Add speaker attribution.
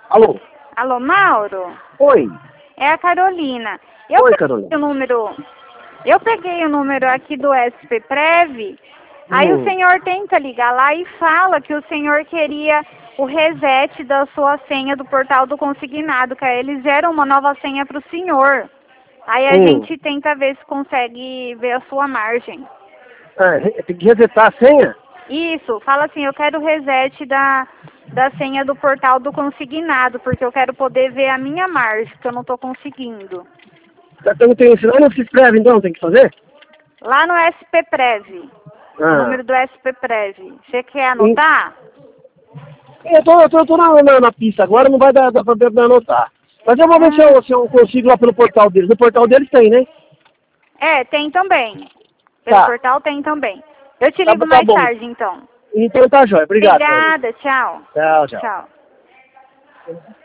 Speaker 1: Alô?
Speaker 2: Alô, Mauro?
Speaker 1: Oi.
Speaker 2: É a Carolina.
Speaker 1: Oi, Carolina.
Speaker 2: Eu peguei o número aqui do SPPrev, aí o senhor tenta ligar lá e fala que o senhor queria o reset da sua senha do portal do consignado, que aí eles geram uma nova senha para o senhor. Aí a gente tenta ver se consegue ver a sua margem.
Speaker 1: Tem que resetar a senha?
Speaker 2: Isso, fala assim, eu quero o reset da senha do portal do consignado, porque eu quero poder ver a minha margem, que eu não estou conseguindo.
Speaker 1: Então tem esse lá, não se escreve então, tem que fazer?
Speaker 2: Lá no SPPrev, o número do SPPrev. Você quer anotar?
Speaker 1: Eu tô na pista agora, não vai dar pra anotar. Mas eu vou ver se eu consigo lá pelo portal deles. No portal deles tem, né?
Speaker 2: É, tem também. Pelo portal tem também. Eu te ligo mais tarde, então.
Speaker 1: Então tá, jóia. Obrigado.
Speaker 2: Obrigada, tchau.
Speaker 1: Tchau, tchau.
Speaker 2: Tchau.